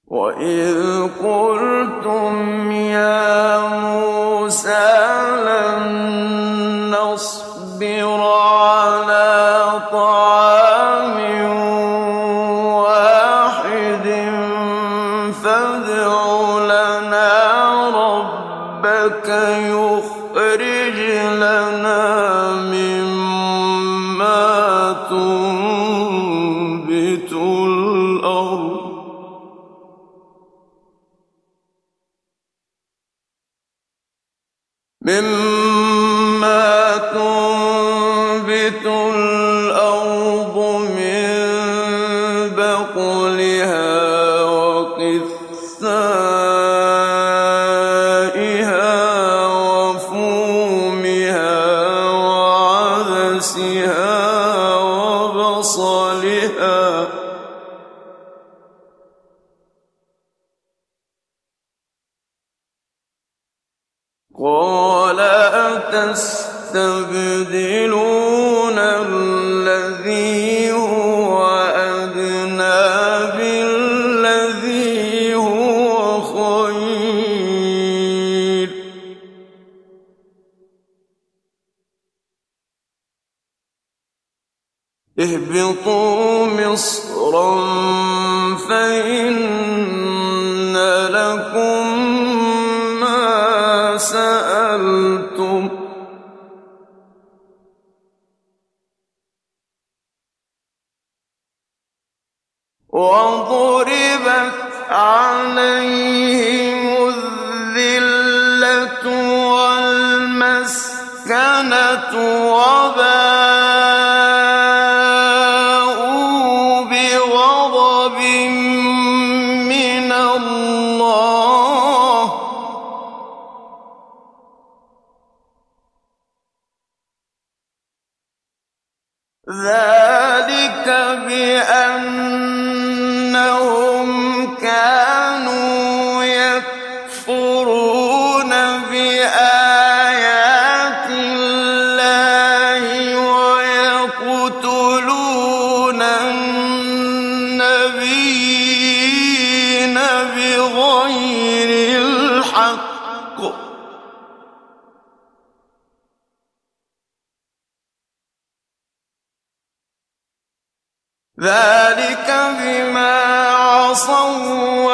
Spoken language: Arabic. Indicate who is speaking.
Speaker 1: وَإِذْ قُلْتُمْ يَا مُوسَىٰ لَن نَّصْبِرَ عَلَىٰ طَعَامٍ وَاحِدٍ فَادْعُ لَنَا رَبَّكَ يُخْرِجْ لَنَا مِمَّا تُنبِتُ الْأَرْضُ مِن بَقْلِهَا وَقِثَّائِهَا وَفُومِهَا وَعَدَسِهَا وَبَصَلِهَا ۖ قَالَ أَتَسْتَبْدِلُونَ الَّذِي هُوَ أَدْنَىٰ بِالَّذِي هُوَ خَيْرٌ ۚ اهْبِطُوا مِصْرًا فَإِنَّ لَكُم مَّا سَأَلْتُمْ ۗ وَضُرِبَتْ عَلَيْهِمُ الذِّلَّةُ وَالْمَسْكَنَةُ وَبَاءُوا بِغَضَبٍ مِّنَ اللَّهِ ۗ ذَٰلِكَ بِأَنَّهُمْ كَانُوا يَكْفُرُونَ بِآيَاتِ اللَّهِ وَيَقْتُلُونَ النَّبِيِّينَ بِغَيْرِ الْحَقِّ ۗ ذَٰلِكَ بِمَا عَصَوا